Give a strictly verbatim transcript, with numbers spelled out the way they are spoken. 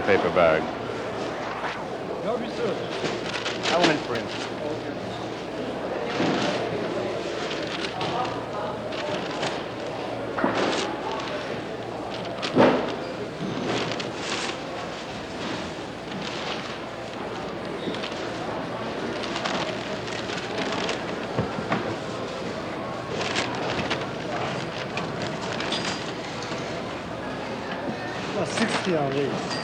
paper bag. No research. I went for him. sixty on this.